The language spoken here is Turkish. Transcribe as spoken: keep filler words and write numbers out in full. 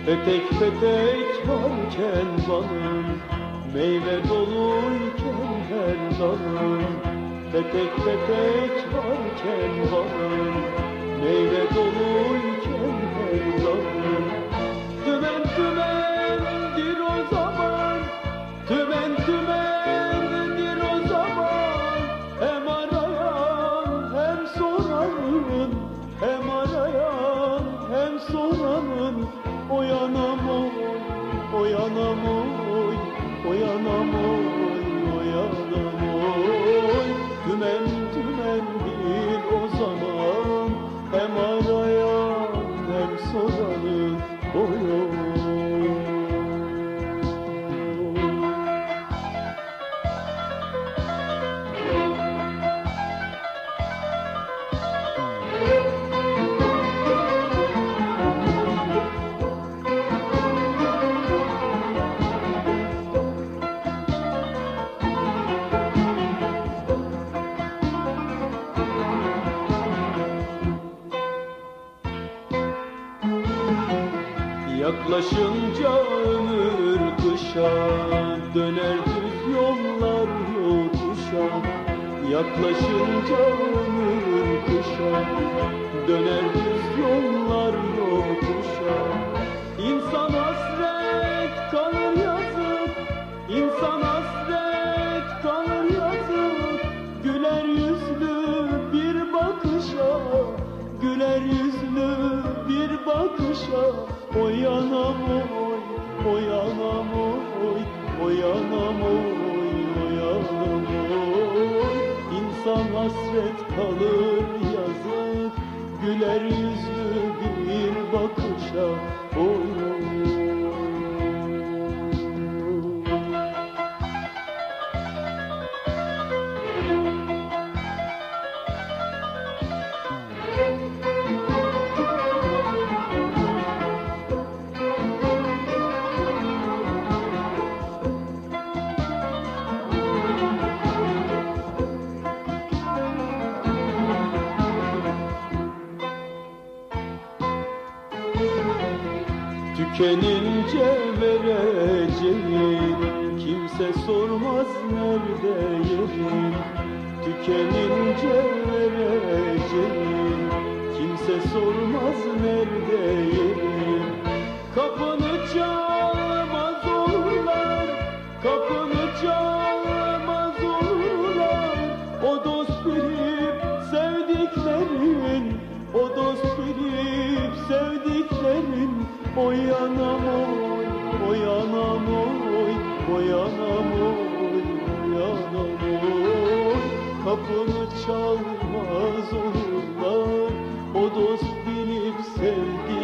Petek petek varken balım, meyve doluyken her dalım. Petek petek varken balım, meyve doluyken her dalım. Tümen tümendir o zaman, tümen tümendir o zaman. Hem arayan hem soranın, hem arayan hem soranın. O yanam oy, o yanam oy, o yanam oy, o yanam oy. Tümen tümendir o zaman, hem arayan hem soranın. Oy oy. Yaklaşınca ömür kışa, döner düz yollar yokuşa. Yaklaşınca ömür kışa, döner düz yollar yokuşa. İnsan hasret kalır yazık, insan hasret kalır yazık. Güler yüzlü bir bakışa, güler yüzlü bir bakışa. O yanam oy, o yanam oy, o yanam oy, o yanam oy. İnsan hasret kalır yazık, güler yüzlü bir bakışa. Oy oy. Tükenince vereceğim, kimse sormaz nerede yerim. Tükenince vereceğim, kimse sormaz nerede yerim. Kapını çalmaz olurlar, kapını çalmaz olurlar. O dost bilip sevdiklerin, o dost bilip sevdiklerin. O yanam oy, o yanam oy, o yanam oy, o yanam oy. Kapını çalmaz olurlar, o dost bilip sevdi.